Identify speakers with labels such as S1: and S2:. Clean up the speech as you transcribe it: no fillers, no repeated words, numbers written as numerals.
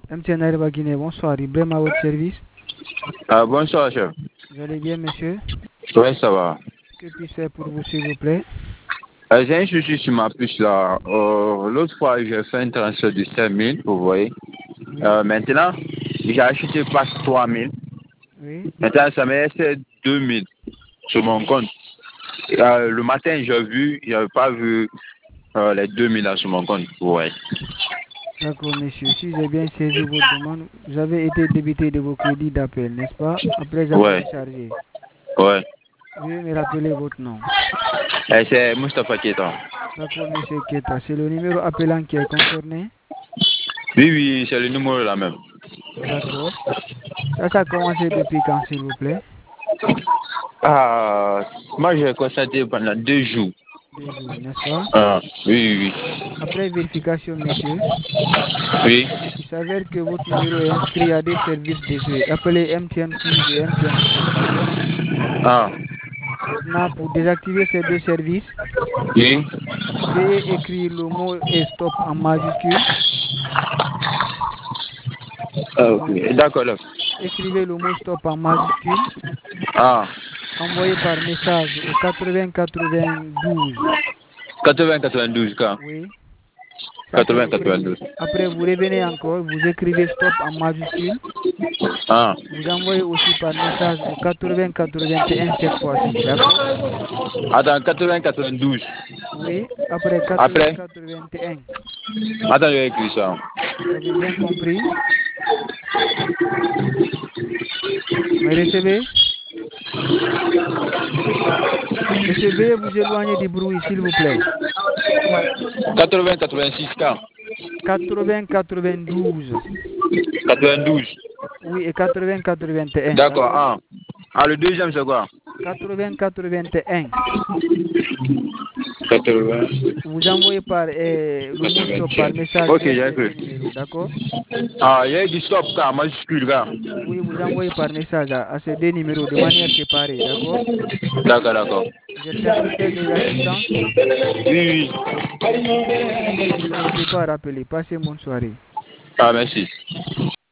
S1: MTN Arewa Guinée, bonsoir. Ibrahim à votre service.
S2: Bonsoir, chef.
S1: Vous allez bien, monsieur?
S2: Oui, ça va.
S1: Que puis-je faire pour vous, s'il vous plaît?
S2: J'ai un souci sur ma puce là. L'autre fois, j'ai fait un transfert de 5 000, vous voyez.
S1: Oui.
S2: Maintenant, j'ai acheté pas 3 000.
S1: Oui.
S2: Maintenant, ça me reste 2 000 sur mon compte. Le matin, j'ai vu, je n'avais pas vu les 2 000 là sur mon compte, vous voyez.
S1: D'accord, monsieur. Si j'ai bien saisi votre demande, vous avez été débité de vos crédits d'appel, n'est-ce pas? Après avoir
S2: Ouais,
S1: rechargé.
S2: ouais.
S1: Veuillez me rappeler votre nom.
S2: C'est Moustapha Keita.
S1: D'accord, monsieur Keta. C'est le numéro appelant qui est concerné?
S2: Oui, oui, c'est le numéro là même.
S1: D'accord. Ça a commencé depuis quand, s'il vous plaît?
S2: Moi, j'ai constaté pendant 2 jours.
S1: 2 jours, n'est-ce pas?
S2: Oui, oui,
S1: Après vérification, monsieur,
S2: oui.
S1: il s'avère que votre numéro est inscrit à des services désuets, appelés MTN Quiz et MTN Stop, d'accord?
S2: Ah,
S1: Maintenant, pour désactiver ces deux services,
S2: oui.
S1: veuillez écrire le mot et stop en majuscule.
S2: Ok, d'accord, là.
S1: Écrivez le mot stop en majuscule.
S2: Ah,
S1: Envoyez par message au 80 92.
S2: 80-92 cas.
S1: Oui, ça c'est le premier.
S2: 80-92.
S1: Après, vous revenez encore, vous écrivez stop en majuscule.
S2: Ah,
S1: Vous envoyez aussi par message au 80 81 cette fois-ci, d'accord?
S2: attends, 80-92.
S1: Oui, après 80
S2: Après,
S1: 81.
S2: attends, j'ai écrit ça.
S1: Vous avez bien compris? Me recevez? Monsieur, veuillez vous éloigner du bruit, s'il vous plaît.
S2: 80-86 cas.
S1: 80 92.
S2: 92.
S1: Oui, et 80 81,
S2: D'accord,
S1: d'accord?
S2: ah. Ah, le deuxième, c'est quoi?
S1: 80 81.
S2: 80.
S1: Vous envoyez par le mot stop par message
S2: Ok,
S1: vers
S2: j'ai
S1: ces deux
S2: écrit.
S1: numéros, d'accord?
S2: Ah, il y a du stop, cas, majuscule, gars.
S1: Oui, vous envoyez par message à ces deux numéros de manière séparée, d'accord?
S2: D'accord, d'accord.
S1: Vous êtes satisfait de l'assistance?
S2: Oui, oui.
S1: D'accord, monsieur, n'hésitez pas à rappeler. Passez une bonne soirée.
S2: Ah, merci.